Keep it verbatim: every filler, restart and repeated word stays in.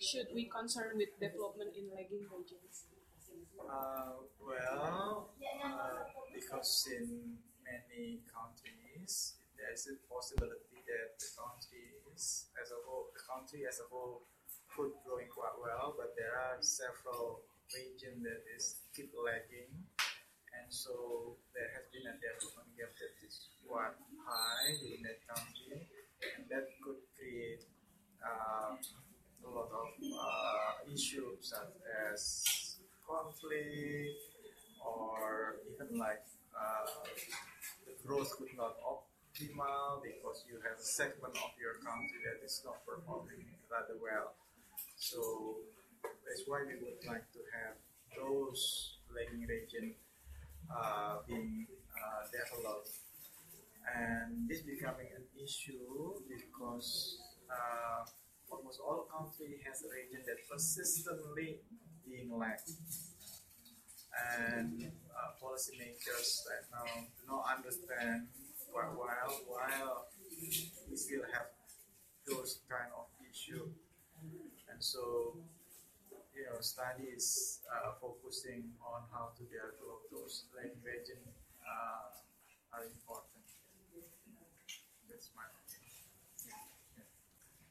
should we concern with development in lagging regions? Uh, well, uh, because in many countries there is a possibility that the countries as a whole, the country as a whole, could growing quite well, but there are several regions that is keep lagging, and so there has been a development gap that is quite high in that country, and that could create uh, a lot of uh, issues such as conflict or even like uh, the growth could not optimal because you have a segment of your country that is not performing rather well. So that's why we would like to have those lagging region uh, being uh, developed, and this becoming an issue because uh, almost all country has a region that persistently being lagged, and uh, policymakers right now do not understand quite well why we still have those kind of issue, and so you know studies uh, focusing on how to develop those like